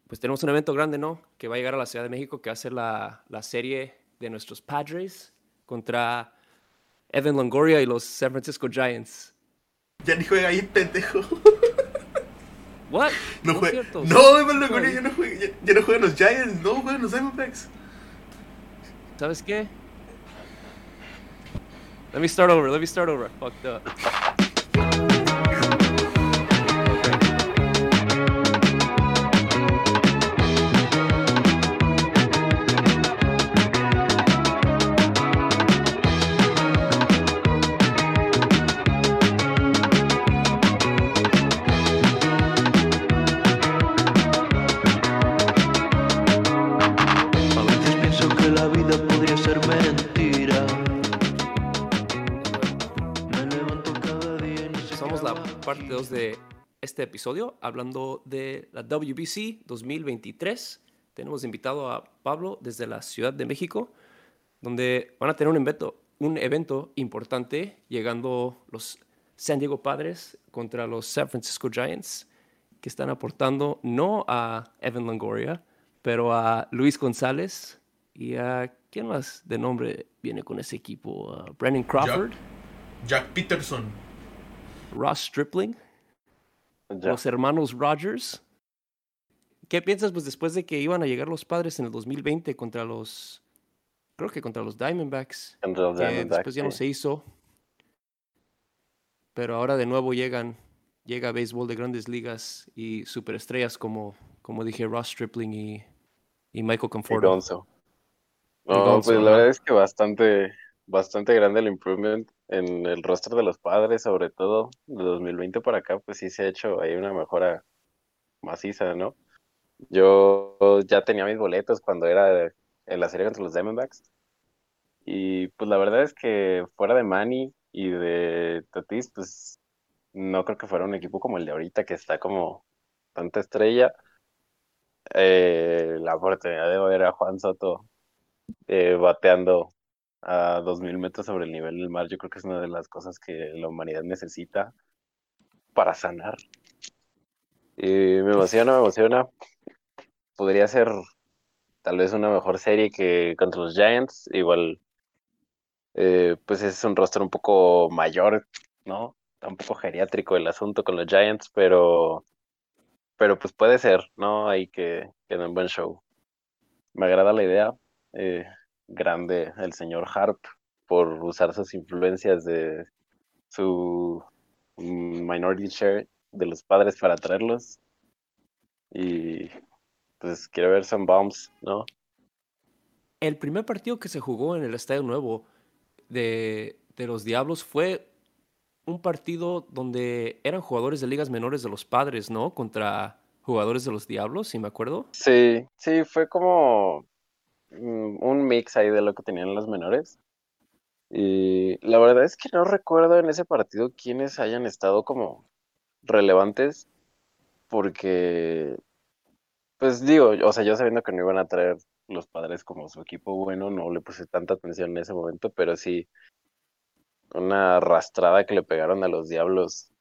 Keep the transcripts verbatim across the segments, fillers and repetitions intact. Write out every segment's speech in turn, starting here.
pues tenemos un evento grande, ¿no? Que va a llegar a la Ciudad de México, que va a ser la, la serie de nuestros Padres contra Evan Longoria y los San Francisco Giants. Ya ni juega ahí, pendejo. What? No, No es juega. cierto. No, Sí Evan juega Longoria ya ahí. no juega. Ya, ya no juegan los Giants. No juegan los Diamondbacks. ¿Sabes qué? Let me start over. Let me start over. Fucked up. A veces pienso que la vida podría ser mentira. Me levanto cada día y no sé Somos qué la hago parte aquí. dos de este episodio hablando de la W B C dos mil veintitrés. Tenemos invitado a Pablo desde la Ciudad de México, donde van a tener un evento, un evento importante llegando los San Diego Padres contra los San Francisco Giants, que están aportando no a Evan Longoria, pero a Luis González y a ¿quién más de nombre viene con ese equipo? Uh, Brandon Jack, Crawford, Jack Peterson. Ross Stripling, Ya. los hermanos Rogers. ¿Qué piensas pues después de que iban a llegar los Padres en el dos mil veinte contra los, creo que contra los Diamondbacks, Entre los que Diamondbacks, después ya no sí. se hizo, pero ahora de nuevo llegan, llega béisbol de grandes ligas y superestrellas como, como dije, Ross Stripling y, y Michael Y Conforto Gonzo. y No, pues Gonzo, la verdad ajá. es que bastante, bastante grande el improvement en el roster de los Padres, sobre todo de dos mil veinte para acá, pues sí se ha hecho ahí una mejora maciza, ¿no? Yo ya tenía mis boletos cuando era en la serie contra los Diamondbacks y pues la verdad es que fuera de Manny y de Tatis, pues no creo que fuera un equipo como el de ahorita que está como tanta estrella. Eh, la oportunidad de ver a Juan Soto eh, bateando a dos mil metros sobre el nivel del mar, yo creo que es una de las cosas que la humanidad necesita para sanar. Y me emociona, me emociona. Podría ser tal vez una mejor serie que contra los Giants. Igual, eh, pues es un roster un poco mayor, ¿no? Está un poco geriátrico el asunto con los Giants, pero, pero pues puede ser, ¿no? Ahí que, que den un buen show. Me agrada la idea. Eh, grande el señor Harp por usar sus influencias de su mm, minority share de los Padres para traerlos. Y pues quiero ver some bombs, ¿no? El primer partido que se jugó en el Estadio Nuevo de, de los Diablos fue un partido donde eran jugadores de ligas menores de los Padres, ¿no? Contra jugadores de los Diablos, si me acuerdo. Sí, sí, fue como mm, un mix ahí de lo que tenían los menores. Y la verdad es que no recuerdo en ese partido quiénes hayan estado como relevantes, porque, pues digo, o sea, yo sabiendo que no iban a traer los Padres como su equipo bueno, no le puse tanta atención en ese momento, pero sí, una arrastrada que le pegaron a los Diablos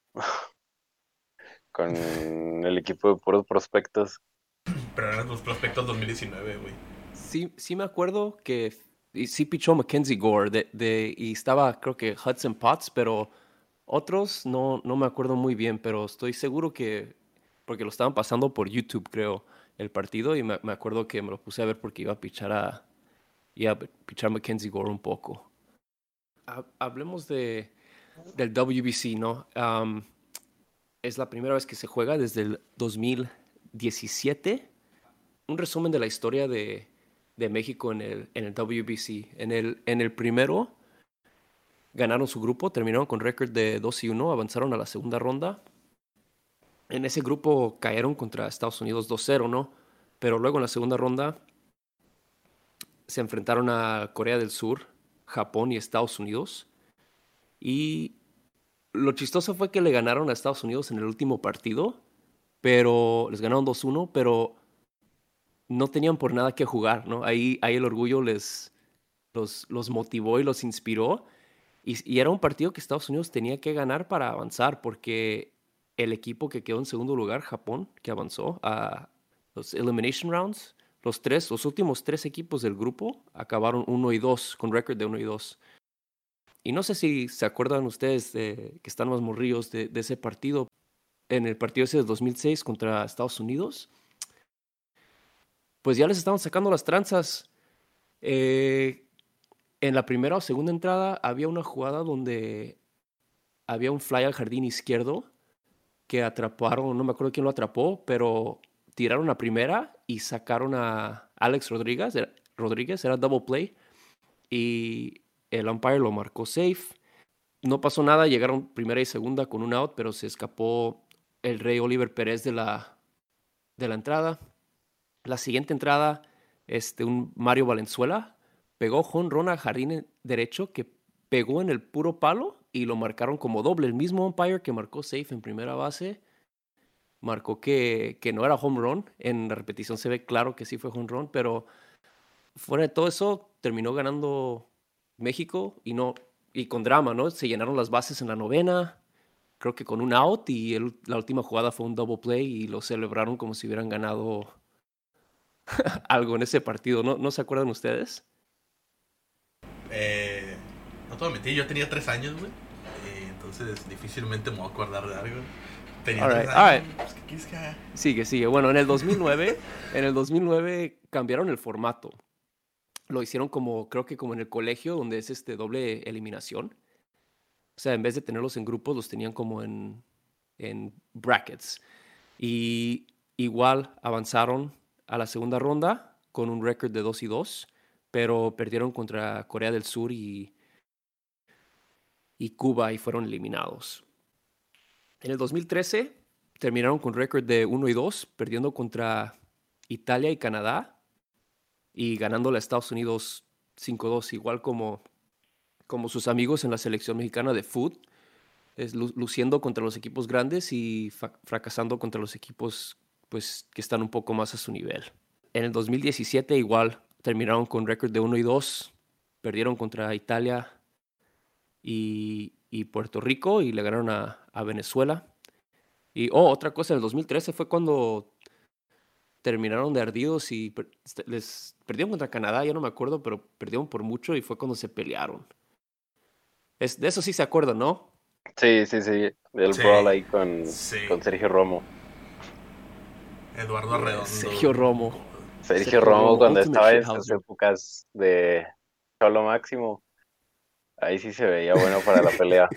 con el equipo de puros prospectos. Pero eran los prospectos dos mil diecinueve, güey. Sí, sí me acuerdo que y sí pichó Mackenzie Gore de, de- y estaba creo que Hudson Potts, pero otros no, no me acuerdo muy bien, pero estoy seguro que, porque lo estaban pasando por YouTube, creo, el partido, y me, me acuerdo que me lo puse a ver porque iba a pichar a, iba a pichar Mackenzie Gore un poco. Ha- hablemos de, del W B C, ¿no? Am, es la primera vez que se juega desde el dos mil diecisiete. Un resumen de la historia de, de México en el, en el W B C. En el, en el primero ganaron su grupo, terminaron con récord de dos y uno, avanzaron a la segunda ronda. En ese grupo cayeron contra Estados Unidos dos cero, ¿no? Pero luego en la segunda ronda se enfrentaron a Corea del Sur, Japón y Estados Unidos. Y lo chistoso fue que le ganaron a Estados Unidos en el último partido, pero les ganaron dos uno, pero no tenían por nada que jugar, ¿no? Ahí, ahí el orgullo les, los, los motivó y los inspiró. Y, y era un partido que Estados Unidos tenía que ganar para avanzar, porque el equipo que quedó en segundo lugar, Japón, que avanzó, a, los Elimination Rounds, los tres, los últimos tres equipos del grupo acabaron uno y dos, con récord de uno y dos. Y no sé si se acuerdan ustedes de, que están más morrillos de, de ese partido, en el partido ese de dos mil seis contra Estados Unidos. Pues ya les estaban sacando las tranzas. Eh, en la primera o segunda entrada había una jugada donde había un fly al jardín izquierdo que atraparon, no me acuerdo quién lo atrapó, pero tiraron a primera y sacaron a Alex Rodríguez, era, Rodríguez, era double play, y el umpire lo marcó safe. No pasó nada, llegaron primera y segunda con un out, pero se escapó el Rey Oliver Pérez de la, de la entrada. La siguiente entrada, este, un Mario Valenzuela pegó jonrón al jardín derecho que pegó en el puro palo y lo marcaron como doble. El mismo umpire que marcó safe en primera base marcó que, que no era home run. En la repetición se ve claro que sí fue home run, pero fuera de todo eso terminó ganando México y, no, y con drama, ¿no? Se llenaron las bases en la novena, creo que con un out, y el, la última jugada fue un double play y lo celebraron como si hubieran ganado algo en ese partido. ¿No, ¿no se acuerdan ustedes? Eh, no te voy a mentir, yo tenía tres años, güey. Eh, entonces difícilmente me voy a acordar de algo. Tenía All tres right, años. all right. Pues, ¿qué quieres que haga? Sigue, sigue. Bueno, en el dos mil nueve, en el dos mil nueve cambiaron el formato. Lo hicieron como, creo que como en el colegio, donde es este doble eliminación. O sea, en vez de tenerlos en grupos, los tenían como en, en brackets. Y igual avanzaron a la segunda ronda con un récord de dos y dos, pero perdieron contra Corea del Sur y, y Cuba y fueron eliminados. En el dos mil trece terminaron con récord de uno y dos, perdiendo contra Italia y Canadá y ganándole a Estados Unidos cinco dos, igual como, como sus amigos en la selección mexicana de fútbol, es lu- luciendo contra los equipos grandes y fa- fracasando contra los equipos pues, que están un poco más a su nivel. En el dos mil diecisiete igual terminaron con récord de uno y dos, perdieron contra Italia y, y Puerto Rico y le ganaron a, a Venezuela. Y oh, otra cosa, en el dos mil trece fue cuando terminaron de ardidos y per- este, les perdieron contra Canadá, ya no me acuerdo, pero perdieron por mucho y fue cuando se pelearon. Es, de eso sí se acuerdan, ¿no? Sí, sí, sí. El Sí, brawl ahí con, sí. con Sergio Romo. Eduardo Arredondo. Sergio Romo. Sergio Sergio Romo Romo, cuando Ultimate estaba en Shithouser. sus épocas de Cholo Máximo. Ahí sí se veía bueno para la pelea.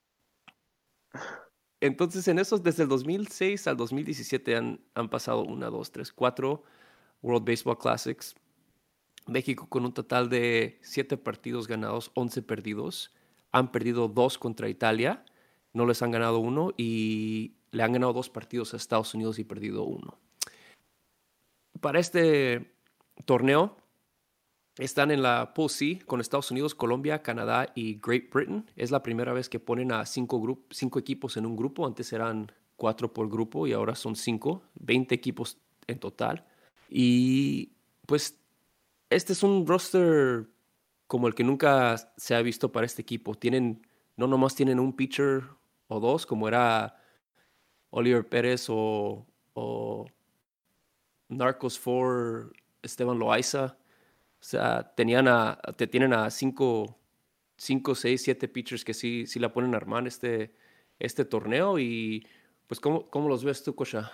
Entonces, en esos, desde el dos mil seis al dos mil diecisiete han, han pasado una, dos, tres, cuatro World Baseball Classics. México con un total de siete partidos ganados, once perdidos. Han perdido dos contra Italia, no les han ganado uno y le han ganado dos partidos a Estados Unidos y perdido uno. Para este torneo están en la Pool C con Estados Unidos, Colombia, Canadá y Great Britain. Es la primera vez que ponen a cinco, grup- cinco equipos en un grupo. Antes eran cuatro por grupo y ahora son cinco, veinte equipos en total. Y pues este es un roster como el que nunca se ha visto para este equipo. Tienen, no nomás tienen un pitcher o dos, como era Oliver Pérez o, o Narcos cuatro, Esteban Loaiza. O sea, tenían a, te tienen a cinco, cinco, seis, siete pitchers que sí, sí la ponen a armar este, este torneo. Y pues, ¿cómo, cómo los ves tú, Kosha?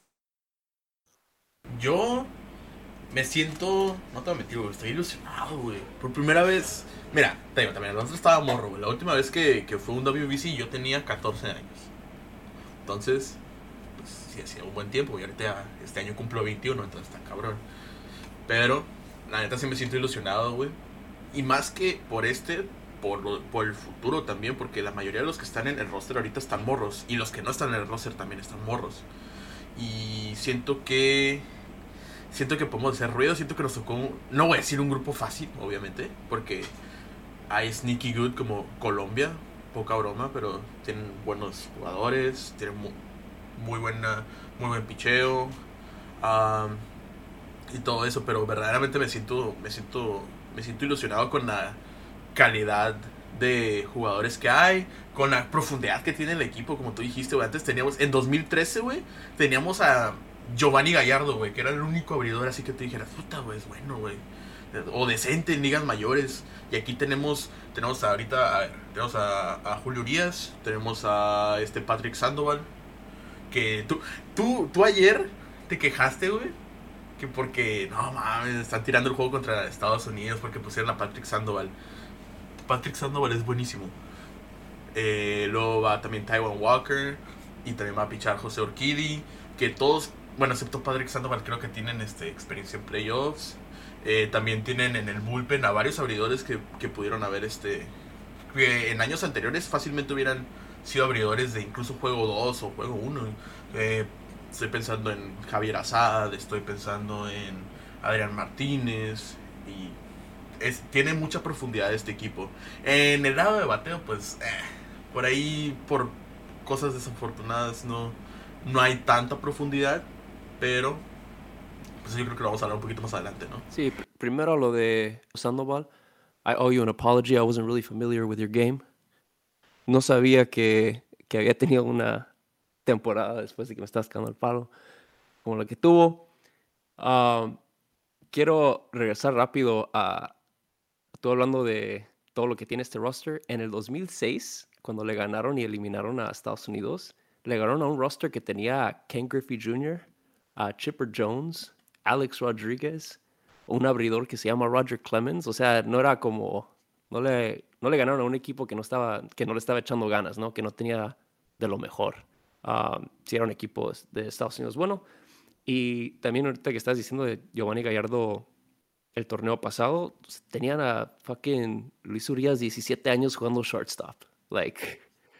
Yo me siento, no te voy a mentir, güey, estoy ilusionado, güey. Por primera vez, mira, te digo, también, nosotros estaba morro, güey. La última vez que, que fue un W B C yo tenía catorce años. Entonces, pues sí, hacía un buen tiempo. Y ahorita ya, este año cumplo veintiuno, entonces está cabrón. Pero, la neta sí me siento ilusionado, güey. Y más que por este, por, lo- por el futuro también, porque la mayoría de los que están en el roster ahorita están morros. Y los que no están en el roster también están morros. Y siento que siento que podemos hacer ruido, siento que nos tocó, un- no voy a decir un grupo fácil, obviamente, porque hay sneaky good como Colombia, poca broma, pero tienen buenos jugadores, tienen mu- muy buena, muy buen picheo, um, y todo eso, pero verdaderamente me siento, me siento, me siento ilusionado con la calidad de jugadores que hay, con la profundidad que tiene el equipo, como tú dijiste, güey. Antes teníamos, en dos mil trece, güey, teníamos a Giovanni Gallardo, güey, que era el único abridor así que te dijeras, puta, güey, es bueno, güey. O decente en ligas mayores. Y aquí tenemos, tenemos ahorita, a ver, tenemos a, a Julio Urias, tenemos a este Patrick Sandoval, que tú, tú, tú ayer te quejaste, güey, que porque, no mames, están tirando el juego contra Estados Unidos porque pusieron a Patrick Sandoval. Patrick Sandoval es buenísimo. Eh, luego va también Taiwan Walker y también va a pichar José Urquidy, que todos, bueno, excepto Patrick Sandoval, creo que tienen este, experiencia en playoffs. Eh, también tienen en el bullpen a varios abridores que, que pudieron haber, este, que en años anteriores fácilmente hubieran sido abridores de incluso juego dos o juego uno. Eh, estoy pensando en Javier Azad, estoy pensando en Adrián Martínez y es, tiene mucha profundidad este equipo. En el lado de bateo, pues eh, por ahí, por cosas desafortunadas, no, no hay tanta profundidad, pero pues yo creo que lo vamos a hablar un poquito más adelante, ¿no? Sí, pr- primero lo de Sandoval. I owe you an apology. I wasn't really familiar with your game. No sabía que, que había tenido una temporada después de que me estás cagando el palo, como la que tuvo. Um, quiero regresar rápido a tú hablando de todo lo que tiene este roster. En el dos mil seis, cuando le ganaron y eliminaron a Estados Unidos, le ganaron a un roster que tenía a Ken Griffey junior, a Chipper Jones, Alex Rodriguez, un abridor que se llama Roger Clemens. O sea, no era como, no le, no le ganaron a un equipo que no estaba, que no le estaba echando ganas, ¿no? Que no tenía de lo mejor. Um, si era un equipo de Estados Unidos bueno. Y también ahorita que estás diciendo de Giovanni Gallardo el torneo pasado, tenían a fucking Luis Urias diecisiete años jugando shortstop. Like.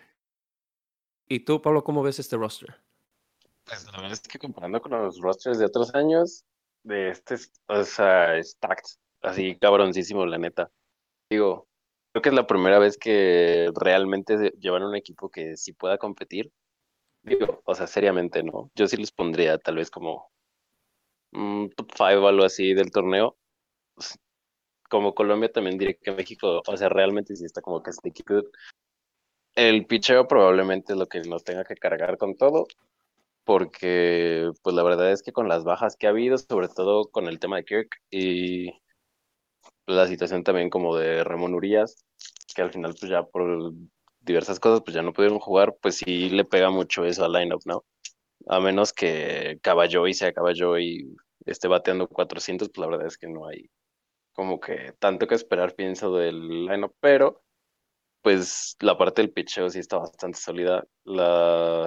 ¿Y tú, Pablo, cómo ves este roster? Pues la verdad es que comparando con los rosters de otros años, de este, es- o sea, stacked, así cabroncísimo, la neta. Digo, creo que es la primera vez que realmente se- llevan un equipo que sí pueda competir. Digo, o sea, seriamente, ¿no? Yo sí les pondría tal vez como un top cinco o algo así del torneo. Pues, como Colombia también diría que México, o sea, realmente sí está como que sneaky good. El picheo probablemente es lo que nos tenga que cargar con todo, porque pues la verdad es que con las bajas que ha habido, sobre todo con el tema de Kirk y la situación también como de Ramón Urias, que al final pues ya por diversas cosas pues ya no pudieron jugar, pues sí le pega mucho eso al lineup, ¿no? A menos que Caballo sea Caballo y esté bateando cuatrocientos, pues la verdad es que no hay como que tanto que esperar, pienso, del lineup, pero pues la parte del pitcheo sí está bastante sólida. La...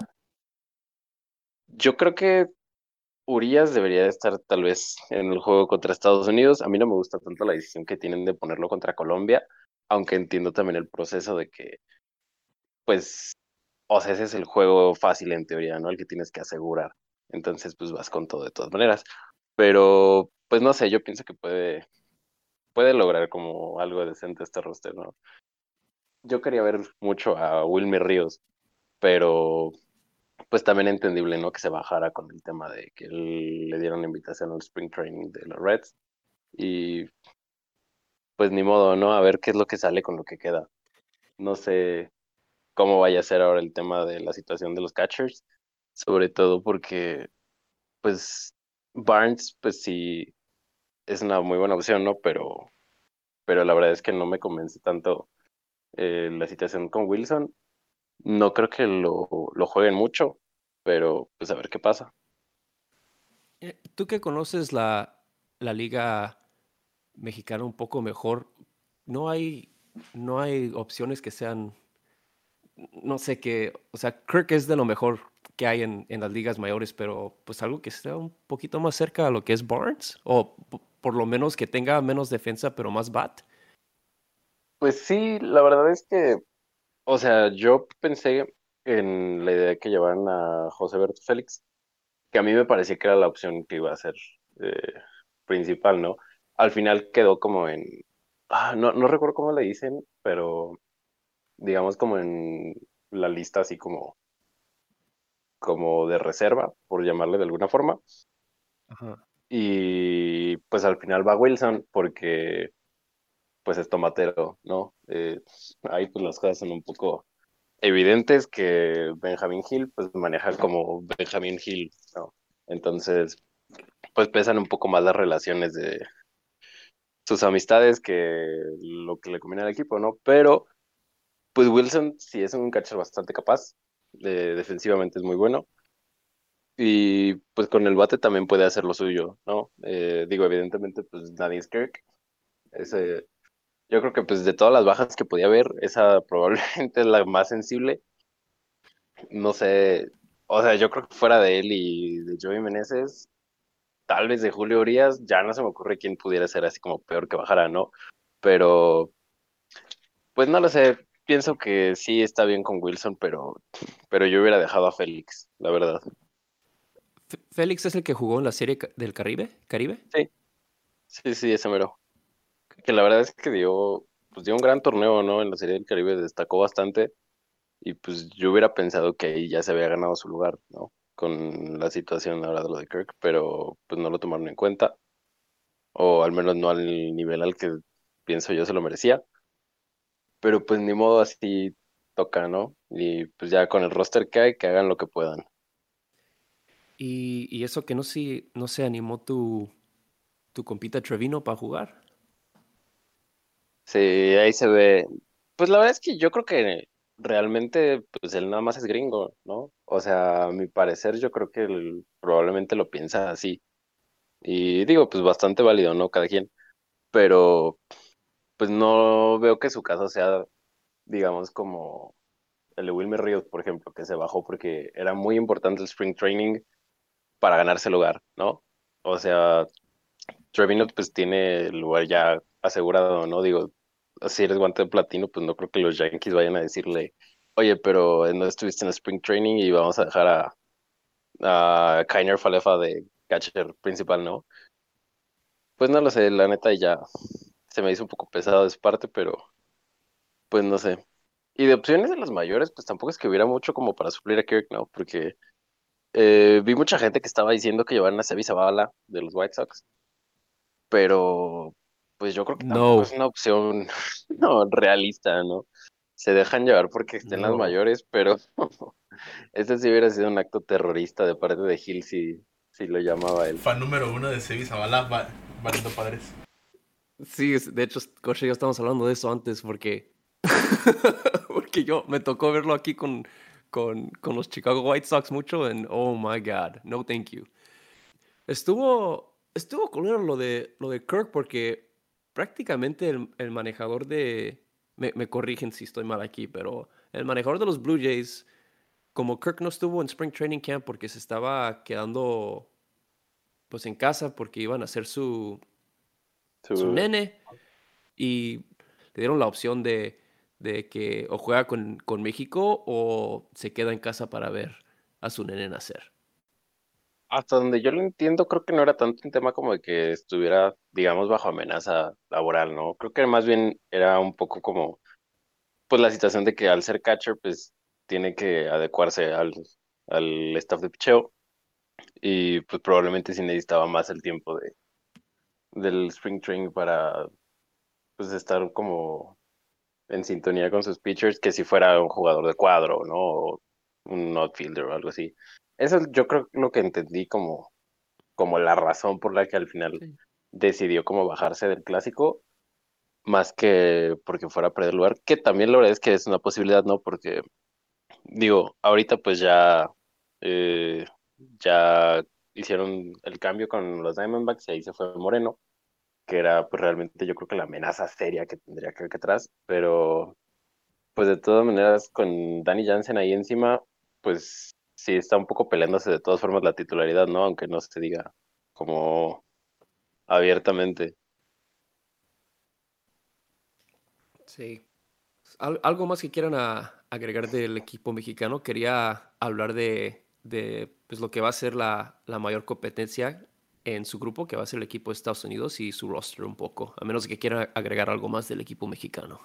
Yo creo que Urias debería de estar tal vez en el juego contra Estados Unidos. A mí no me gusta tanto la decisión que tienen de ponerlo contra Colombia, aunque entiendo también el proceso de que, pues, o sea, ese es el juego fácil en teoría, ¿no? El que tienes que asegurar. Entonces, pues vas con todo de todas maneras. Pero, pues no sé, yo pienso que puede, puede lograr como algo decente este roster, ¿no? Yo quería ver mucho a Wilmer Ríos, pero pues también entendible, ¿no? Que se bajara con el tema de que él le dieron la invitación al Spring Training de los Reds. Y pues ni modo, ¿no? A ver qué es lo que sale con lo que queda. No sé cómo vaya a ser ahora el tema de la situación de los catchers, sobre todo porque, pues, Barnes, pues sí, es una muy buena opción, ¿no? Pero, pero la verdad es que no me convence tanto eh, la situación con Wilson. No creo que lo, lo jueguen mucho, pero pues a ver qué pasa. Eh, Tú que conoces la, la liga mexicana un poco mejor, no hay, no hay opciones que sean, no sé qué, o sea, Kirk es de lo mejor que hay en, en las ligas mayores, pero pues algo que esté un poquito más cerca a lo que es Barnes, o p- por lo menos que tenga menos defensa pero más bat. Pues sí, la verdad es que, o sea, yo pensé en la idea de que llevaran a José Berto Félix, que a mí me parecía que era la opción que iba a ser eh, principal, ¿no? Al final quedó como en, ah, no, no recuerdo cómo le dicen, pero digamos como en la lista así como, como de reserva, por llamarle de alguna forma. Ajá. Y pues al final va Wilson porque pues es tomatero, ¿no? Eh, ahí pues las cosas son un poco evidentes que Benjamin Hill pues maneja como Benjamin Hill, ¿no? Entonces, pues pesan un poco más las relaciones de sus amistades que lo que le conviene al equipo, ¿no? Pero, pues Wilson sí es un catcher bastante capaz, de- defensivamente es muy bueno. Y pues con el bate también puede hacer lo suyo, ¿no? Eh, digo, evidentemente, pues nadie es Kirk. Ese, yo creo que pues de todas las bajas que podía haber, esa probablemente es la más sensible. No sé, o sea, yo creo que fuera de él y de Joey Meneses, tal vez de Julio Urias, ya no se me ocurre quién pudiera ser así como peor que bajara, ¿no? Pero, pues no lo sé, pienso que sí está bien con Wilson, pero, pero yo hubiera dejado a Félix, la verdad. F- Félix es el que jugó en la serie ca- del Caribe, ¿Caribe? Sí, sí, sí, ese mero. Que la verdad es que dio, pues dio un gran torneo, ¿no? En la Serie del Caribe destacó bastante y pues yo hubiera pensado que ahí ya se había ganado su lugar, ¿no? Con la situación ahora de lo de Kirk, pero pues no lo tomaron en cuenta, o al menos no al nivel al que pienso yo se lo merecía, pero pues ni modo, así toca, ¿no? Y pues ya con el roster que hay, que hagan lo que puedan. Y, y eso que no se, no se animó tu, tu compita Trevino para jugar. Sí, ahí se ve. Pues la verdad es que yo creo que realmente, pues él nada más es gringo, ¿no? O sea, a mi parecer, yo creo que él probablemente lo piensa así. Y digo, pues bastante válido, ¿no? Cada quien. Pero, pues no veo que su caso sea, digamos, como el de Wilmer Ríos, por ejemplo, que se bajó porque era muy importante el spring training para ganarse el lugar, ¿no? O sea, Trevino, pues tiene el lugar ya asegurado, ¿no? Digo, si eres guante de platino, pues no creo que los Yankees vayan a decirle, oye, pero no estuviste en Spring Training y vamos a dejar a, a Kiner Falefa de catcher principal, ¿no? Pues no lo sé, la neta ya se me hizo un poco pesado de su parte, pero pues no sé. Y de opciones de las mayores, pues tampoco es que hubiera mucho como para suplir a Kirk, ¿no? Porque eh, vi mucha gente que estaba diciendo que llevaran a Seby Zavala de los White Sox, pero pues yo creo que tampoco es No, una opción no, realista, ¿no? Se dejan llevar porque estén las no. mayores, pero este sí hubiera sido un acto terrorista de parte de Gil si, si lo llamaba él. Fan número uno de Sebi Zavala, va, valiendo padres. Sí, es- de hecho, Coche y yo estamos hablando de eso antes porque, porque yo me tocó verlo aquí con, con, con los Chicago White Sox mucho en oh my God, no thank you. Estuvo, estuvo culero lo de, lo de Kirk porque prácticamente el, el manejador de... Me, me corrigen si estoy mal aquí, pero el manejador de los Blue Jays, como Kirk no estuvo en Spring Training Camp porque se estaba quedando pues en casa porque iban a hacer su, su Su- nene y le dieron la opción de, de que o juega con, con México o se queda en casa para ver a su nene nacer. Hasta donde yo lo entiendo, creo que no era tanto un tema como de que estuviera, digamos, bajo amenaza laboral, ¿no? Creo que más bien era un poco como, pues la situación de que al ser catcher, pues tiene que adecuarse al, al staff de picheo y pues probablemente sí necesitaba más el tiempo de, del spring training para pues estar como en sintonía con sus pitchers que si fuera un jugador de cuadro, ¿no? O un outfielder o algo así. Eso es, yo creo lo que entendí como, como la razón por la que al final Sí. decidió como bajarse del clásico, más que porque fuera a perder lugar, que también la verdad es que es una posibilidad, ¿no? Porque digo, ahorita pues ya, eh, ya hicieron el cambio con los Diamondbacks y ahí se fue Moreno, que era pues realmente yo creo que la amenaza seria que tendría que que atrás, pero pues de todas maneras con Danny Jansen ahí encima, pues sí está un poco peleándose de todas formas la titularidad, ¿no? Aunque no se diga como abiertamente. Sí. Al- ¿Algo más que quieran a- agregar del equipo mexicano? Quería hablar de, de pues, lo que va a ser la, la mayor competencia en su grupo, que va a ser el equipo de Estados Unidos y su roster un poco, a menos que quieran agregar algo más del equipo mexicano.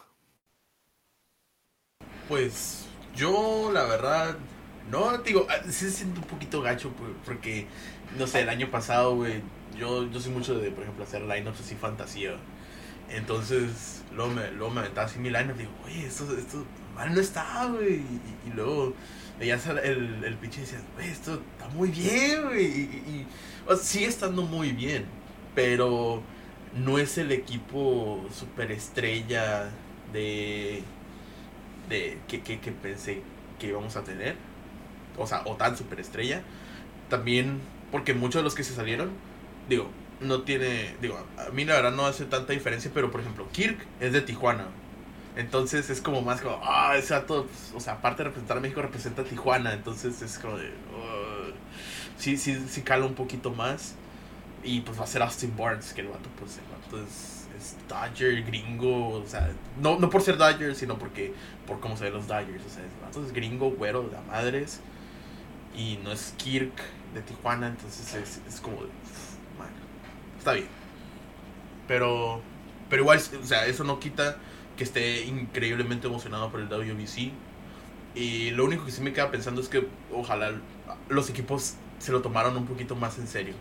Pues yo, la verdad, no, digo, ah, sí se siente un poquito gacho, pues, porque, no sé, el año pasado, güey, yo, yo soy mucho de, por ejemplo, hacer lineups así fantasía. Entonces, luego me, luego me aventaba así mi lineup y digo, oye, esto, esto mal no está, güey. Y, y luego veías el, el, el pinche y decías, güey, esto está muy bien, güey. Y, y, o sea, sigue estando muy bien, pero no es el equipo superestrella de, de que, que, que pensé que íbamos a tener. O sea, o tan superestrella. También porque muchos de los que se salieron, digo, no tiene, digo, a mí la verdad no hace tanta diferencia, pero por ejemplo, Kirk es de Tijuana. Entonces es como más como, ah, ese dato, pues, o sea, aparte de representar a México, representa a Tijuana. Entonces es como de, uh, sí, sí, sí cala un poquito más. Y pues va a ser Austin Barnes, que el vato, pues el vato es, es Dodger, gringo, o sea, no, no por ser Dodger, sino porque, por cómo se ven los Dodgers, o sea, el vato es gringo, güero, de la madres. Y no es Kirk de Tijuana, entonces es, es como de, uf, man, está bien. Pero, pero igual, o sea, eso no quita que esté increíblemente emocionado por el W B C. Y lo único que sí me queda pensando es que ojalá los equipos se lo tomaron un poquito más en serio.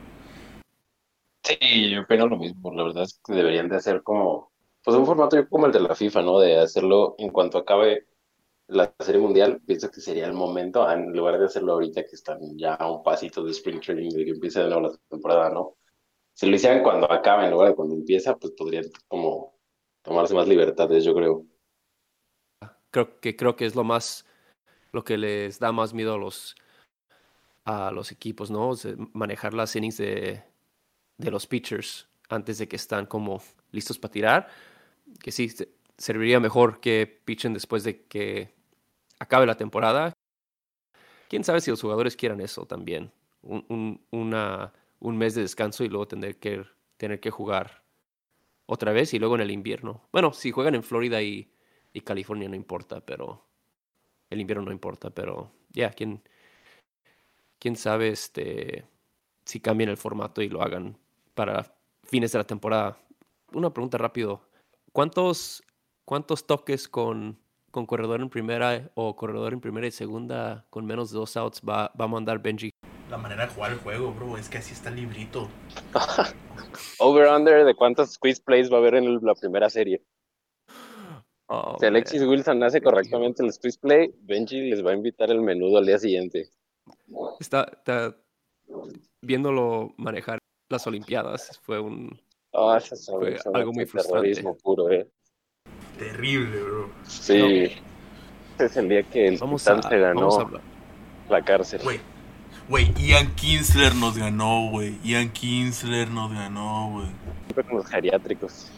Sí, yo opino lo mismo. La verdad es que deberían de hacer como, pues un formato como el de la FIFA, ¿no? De hacerlo en cuanto acabe la Serie Mundial. Pienso que sería el momento, en lugar de hacerlo ahorita que están ya a un pasito de Spring Training, de que empiece de nuevo la temporada, ¿no? Si lo hicieran cuando acabe en lugar de cuando empieza, pues podrían como tomarse más libertades, yo creo. Creo que creo que es lo más lo que les da más miedo a los a los equipos, ¿no? O sea, manejar las innings de, de los pitchers antes de que están como listos para tirar, que sí se- serviría mejor que pitchen después de que acabe la temporada. Quién sabe si los jugadores quieran eso también, un, un, una, un mes de descanso y luego tener que tener que jugar otra vez y luego en el invierno. Bueno, si juegan en Florida y, y California no importa, pero el invierno no importa, pero ya, quién, quién sabe este, si cambian el formato y lo hagan para fines de la temporada. Una pregunta rápido. ¿Cuántos, cuántos toques con, con corredor en primera o corredor en primera y segunda con menos de dos outs va, va a mandar Benji? La manera de jugar el juego, bro, es que así está el librito. Over-under de cuántos squeeze plays va a haber en el- la primera serie. Oh, Si Alexis man. Wilson hace Qué chido. correctamente el squeeze play, Benji les va a invitar el menudo al día siguiente. Está, está viéndolo manejar las Olimpiadas. Fue un, Ah, esa es fue esa algo noche muy de frustrante. terrorismo puro, eh. Terrible, bro. Pero Sí, ese es el día que el vamos Titán a, se vamos a ganó hablar. la cárcel. Güey, güey, Ian Kinsler nos ganó, güey. Ian Kinsler nos ganó, güey. Siempre con los geriátricos.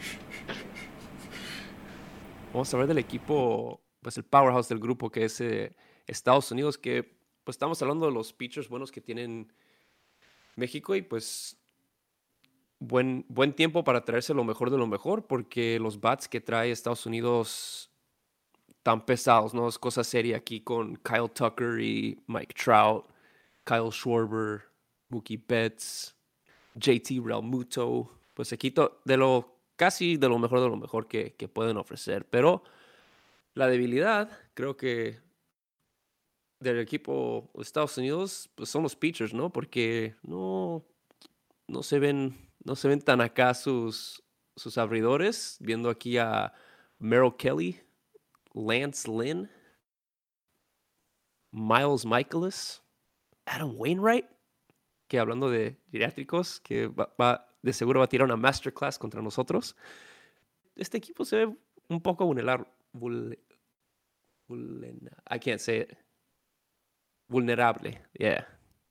Vamos a hablar del equipo, pues el powerhouse del grupo que es eh, Estados Unidos, que pues estamos hablando de los pitchers buenos que tienen México y pues buen, buen tiempo para traerse lo mejor de lo mejor, porque los bats que trae Estados Unidos tan pesados, ¿no? Es cosa seria aquí con Kyle Tucker y Mike Trout, Kyle Schwarber, Mookie Betts, J T Realmuto. Pues aquí to- de lo casi de lo mejor de lo mejor que, que pueden ofrecer. Pero la debilidad, creo que del equipo de Estados Unidos, pues son los pitchers, ¿no? Porque no, no se ven, no se ven tan acá sus, sus abridores. Viendo aquí a Merrill Kelly, Lance Lynn, Miles Michaelis, Adam Wainwright, que hablando de geriátricos, que va, va- de seguro va a tirar una masterclass contra nosotros. Este equipo se ve un poco vulnerable. Vul, vulnera- I can't say it. Vulnerable, yeah.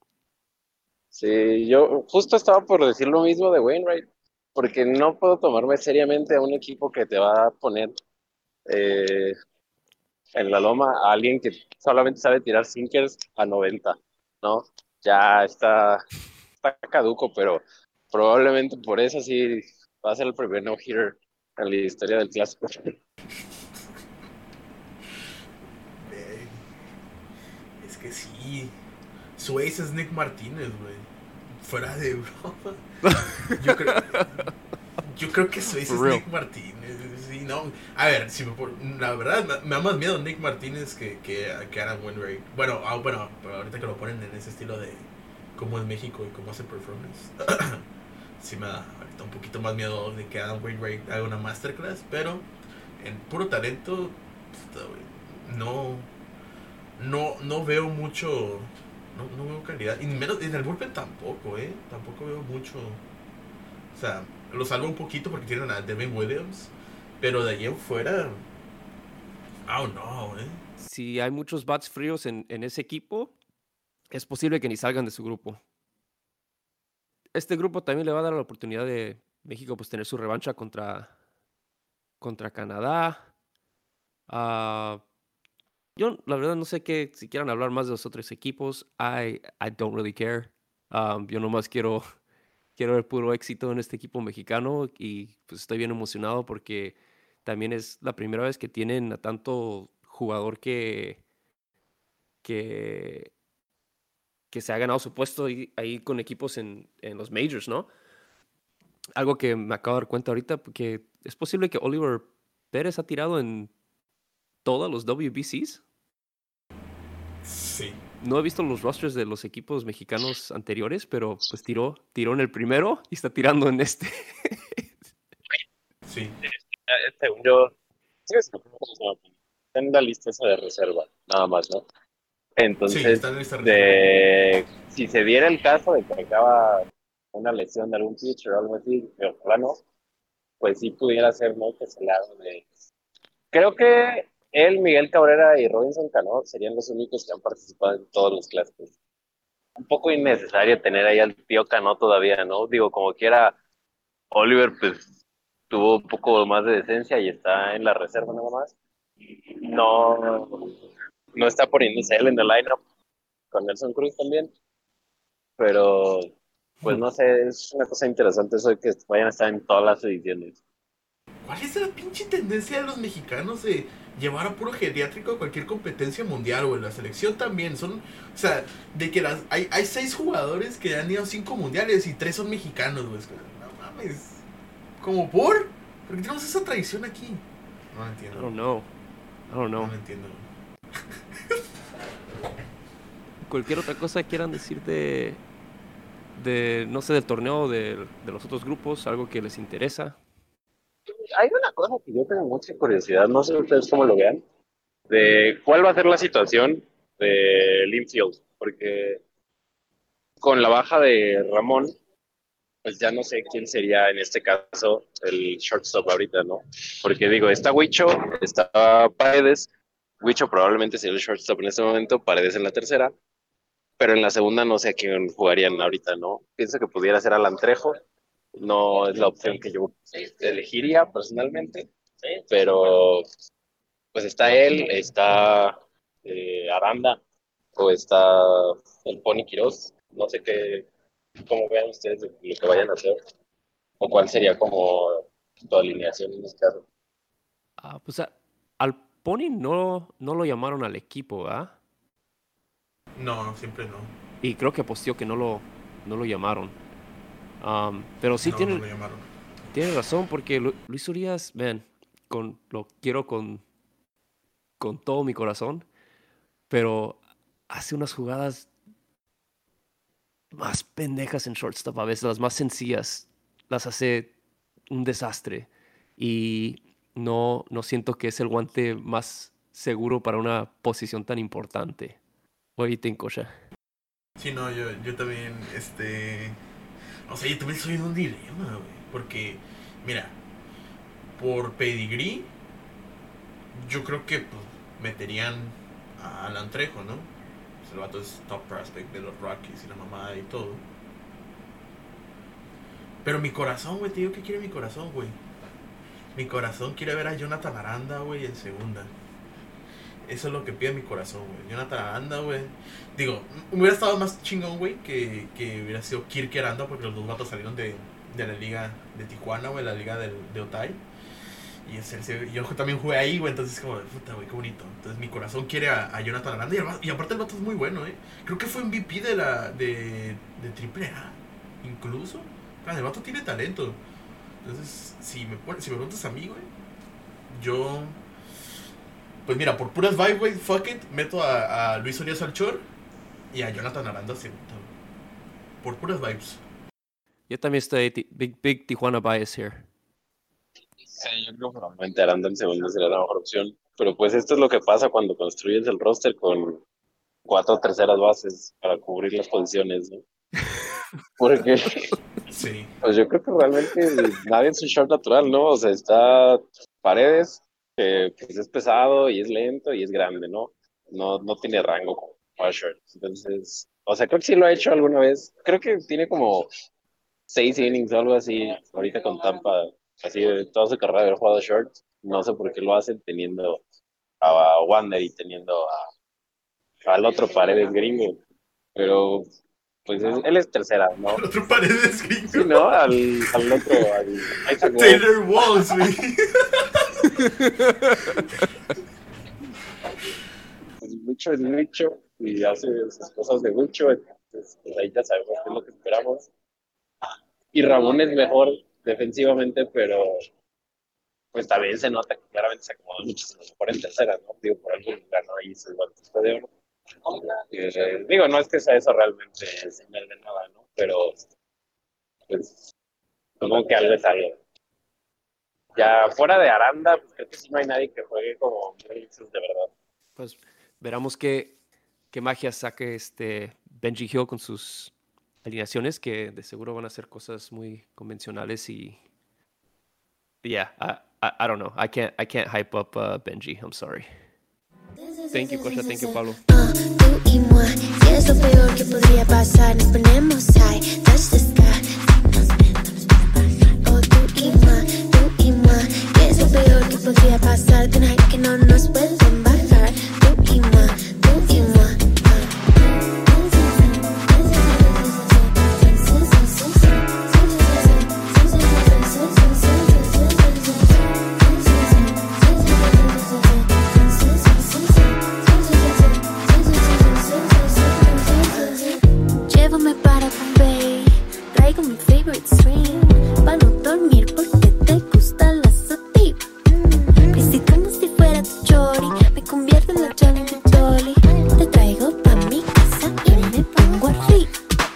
Sí, yo justo estaba por decir lo mismo de Wainwright, porque no puedo tomarme seriamente a un equipo que te va a poner eh, en la loma a alguien que solamente sabe tirar sinkers a noventa, ¿no? Ya está, está caduco, pero probablemente por eso sí va a ser el primer no-hitter en la historia del clásico. Güey, es que sí. Su ace es Nick Martínez, güey. Fuera de broma. Yo creo, yo creo que su ace For es real. Nick Martínez. Sí, no. A ver, si me por- la verdad me, me da más miedo Nick Martínez que, que, que Adam Wainwright. Bueno, ah, bueno, pero ahorita que lo ponen en ese estilo de cómo es México y cómo hace performance, sí me da ahorita un poquito más miedo de que Adam Wainwright haga una masterclass, pero en puro talento, puta, güey, no, no, no veo mucho, no, no veo calidad. Y menos en el bullpen tampoco, eh, tampoco veo mucho. O sea, lo salvo un poquito porque tienen a Devin Williams, pero de ahí en fuera, oh no, eh. Si hay muchos bats fríos en, en ese equipo, es posible que ni salgan de su grupo. Este grupo también le va a dar la oportunidad de México pues tener su revancha contra, contra Canadá. Uh, yo la verdad no sé qué, si quieran hablar más de los otros equipos. I, I don't really care. Um, yo nomás quiero, quiero ver puro éxito en este equipo mexicano y pues estoy bien emocionado porque también es la primera vez que tienen a tanto jugador que, que, que se ha ganado su puesto ahí, ahí con equipos en, en los majors, ¿no? Algo que me acabo de dar cuenta ahorita, porque es posible que Oliver Pérez ha tirado en todos los W B Cs. Sí. No he visto los rosters de los equipos mexicanos anteriores, pero pues tiró, tiró en el primero y está tirando en este. Sí. Eh, Según yo, sí, es que está en la lista esa de reserva, nada más, ¿no? Sí, Entonces, está en esta reserva. de, si se diera el caso de que acaba una lesión de algún pitcher o algo así, pero plano, pues sí pudiera ser, ¿no? Que se le haga de... Creo que él, Miguel Cabrera y Robinson Cano serían los únicos que han participado en todos los clásicos. Un poco innecesario tener ahí al tío Cano todavía, ¿no? Digo, como quiera, Oliver pues tuvo un poco más de decencia y está en la reserva nada más. No, no está poniéndose él en el lineup con Nelson Cruz también, pero pues no sé, es una cosa interesante eso de que vayan a estar en todas las ediciones. ¿Cuál es la pinche tendencia de los mexicanos de llevar a puro geriátrico a cualquier competencia mundial, güey? La selección también. Son, o sea, de que las, hay, hay seis jugadores que han ido a cinco mundiales y tres son mexicanos, güey. No mames. ¿Cómo por? ¿Por qué tenemos esa tradición aquí? No lo I entiendo. don't know. I don't know. No lo entiendo. Cualquier otra cosa quieran decir de, de no sé, del torneo, de, de los otros grupos, algo que les interesa. Hay una cosa que yo tengo mucha curiosidad, no sé ustedes cómo lo vean, de cuál va a ser la situación de Linfield, porque con la baja de Ramón, pues ya no sé quién sería en este caso el shortstop ahorita, ¿no? Porque digo, está Huicho, está Paredes, Huicho probablemente sería el shortstop en este momento, Paredes en la tercera, pero en la segunda no sé a quién jugarían ahorita, ¿no? Pienso que pudiera ser Alan Trejo, no es la opción que yo elegiría personalmente, pero pues está él, está eh, Aranda o está el Pony Quiroz, no sé qué, cómo vean ustedes lo que vayan a hacer, o cuál sería como tu alineación en este caso. Ah, pues a- al Pony no, no lo llamaron al equipo, ¿verdad? No, no, siempre no. Y creo que apostió que no lo, no lo llamaron. Um, pero sí No, tiene, no lo llamaron. tiene razón, porque Lu- Luis Urias, man, con, lo quiero con, con todo mi corazón, pero hace unas jugadas más pendejas en shortstop, a veces las más sencillas, las hace un desastre. Y no, no siento que es el guante más seguro para una posición tan importante. What do you think, Kosha? Sí, no, yo, yo también, este... O sea, yo también soy en un dilema, güey. Porque, mira, por pedigrí, yo creo que pues, meterían a Alan Trejo, ¿no? Pues el vato es top prospect de los Rockies y la mamada y todo. Pero mi corazón, güey, te digo que quiere mi corazón, güey. Mi corazón quiere ver a Jonathan Aranda, güey, en segunda. Eso es lo que pide mi corazón, güey. Jonathan Aranda, güey. Digo, hubiera estado más chingón, güey, que, que hubiera sido Kirk Aranda, porque los dos vatos salieron de, de la liga de Tijuana, güey, la liga de, de Otay. Y es el, yo también jugué ahí, güey, entonces como, puta, güey, qué bonito. Entonces mi corazón quiere a, a Jonathan Aranda. Y, además, y aparte el vato es muy bueno, eh. Creo que fue M V P de la de, de Triple A, incluso. Claro, el vato tiene talento. Entonces, si me, pone, si me preguntas a mí, güey, yo... Pues mira, por puras vibes, güey, fuck it, meto a, a Luis Urias al short y a Jonathan Aranda segunda. Por puras vibes. Yo también estoy ti- big, big Tijuana bias here. Sí, yo creo que probablemente Aranda en segundo sería la mejor opción. pero pues esto es lo que pasa cuando construyes el roster con cuatro terceras bases para cubrir las posiciones, ¿no? Porque Sí. pues yo creo que realmente nadie es un short natural, ¿no? O sea, está Paredes, que pues es pesado y es lento y es grande, ¿no? No, no tiene rango como para short. Entonces, o sea, creo que sí lo ha hecho alguna vez. Creo que tiene como seis innings o algo así ahorita con Tampa, así de toda su carrera de haber jugado short. No sé por qué lo hacen teniendo a Wander y teniendo a, al otro Paredes gringo, pero pues es- él es tercera, ¿no? El otro Paredes gringo. Sí, ¿no? Al, al otro, al Isaac Wall. Taylor Walls, güey. Pues mucho es mucho y hace sus cosas de mucho, entonces pues ahí ya sabemos qué es lo que esperamos. Y Ramón es mejor defensivamente, pero pues también se nota que claramente se acomodó muchísimo mejor en tercera, ¿no? Digo, por algo ganó ahí su guantito de oro. Eh, digo, no es que sea eso realmente señal de nada, ¿no? Pero pues supongo que algo es algo. Ya fuera de Aranda, pues creo que sí no hay nadie que juegue como Mauricio de verdad. Pues veremos qué, qué magia saque este Benji Hill con sus alineaciones, que de seguro van a ser cosas muy convencionales y yeah, I, I, I don't know. I can't I can't hype up uh, Benji. I'm sorry. Thank you, Kosha. Thank you, Pablo. Uh, tú y moi, si es lo peor que podría pasar, nos ponemos high, touch the sky. Oh, tú y moi, tú y moi, si es lo peor que podría pasar, tonight que no nos pueden bajar. Tú y moi, tú y moi. Llévame para Bombay, traigo mi favorite string, para no dormir porque te gusta la sativa. Vestí como si fuera tu chori, me convierto en la Jolly Dolly. Te traigo pa' mi casa y me pongo arriba.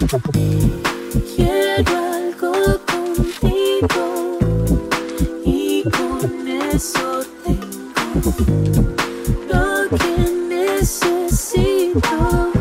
Quiero algo contigo y con eso tengo lo que necesito.